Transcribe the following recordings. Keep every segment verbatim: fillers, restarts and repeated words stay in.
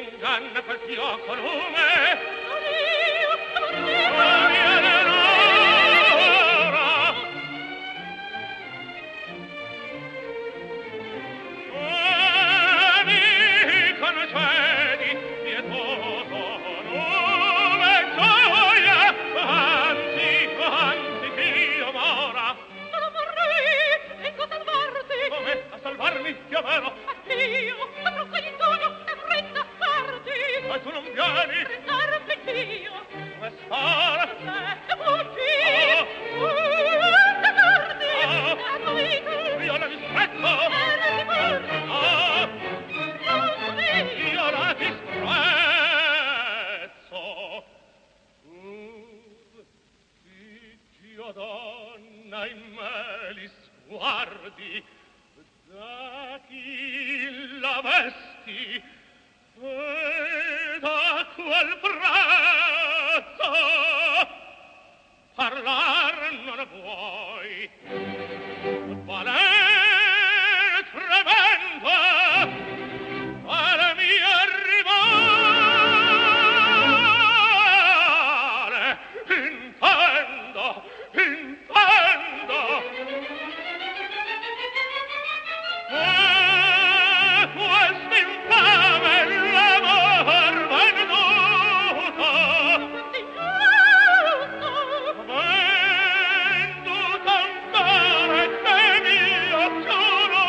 inganna quel fioco lume. Chiamero addio, avrò cagliatoio e fretta tardi. Ma tu non vieni? Tardi Dio. Come stare? Eh, fuggi. Oh. Uh, tardi. Oh. Hanno vinto. Io la disprezzo. Eh, non ti porto. Oh. Non mi. Io la disprezzo. Tu, Dio donna in me li sguardi, da chi la vesti e da quel prezzo parlar non vuoi. Vale tremenda alla mia rivale, intendo, intendo. Eh, questo infame l'amor venduto, venduto ancora è mio giuro.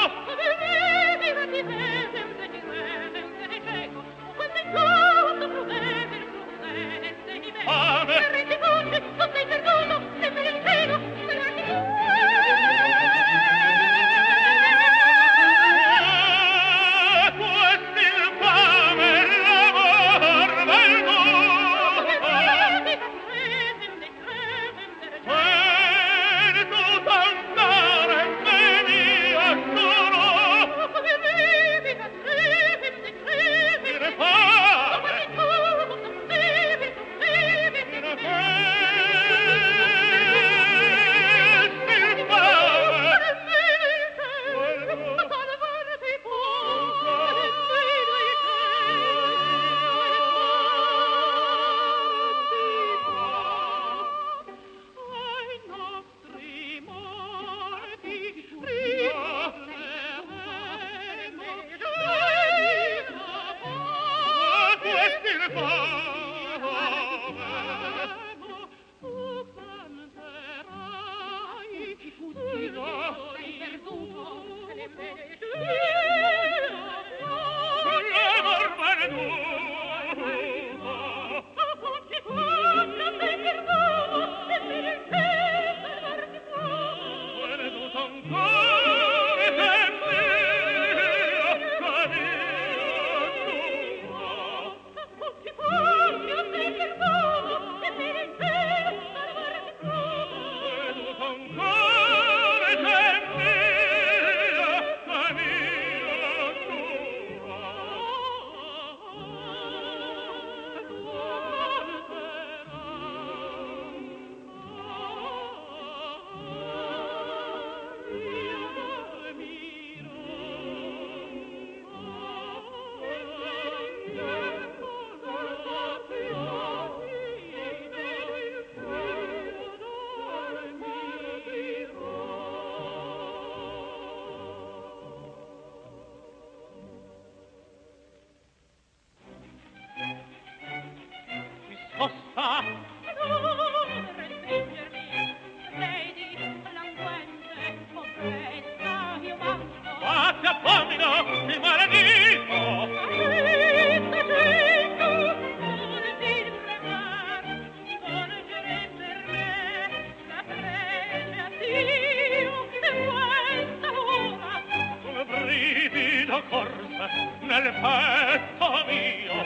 Nel petto mio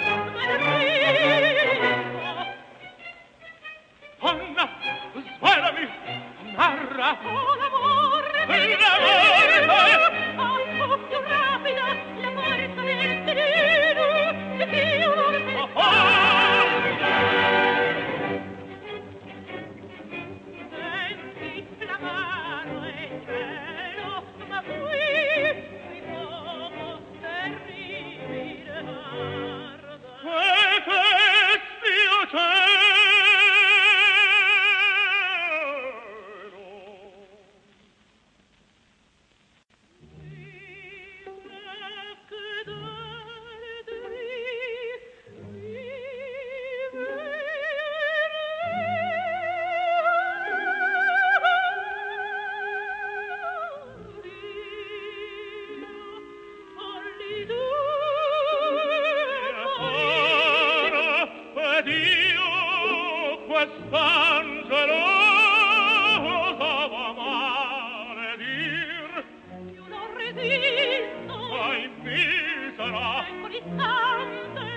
Anna, svelami, narra oh, l'amore l'amore oh, più rapida l'amore salentino che più oh, oh. Senti l'amaro e cielo ma qui qui poco terribile quest'angelosa amare dir. Io non resisto. Vai misera. Ecco l'istante.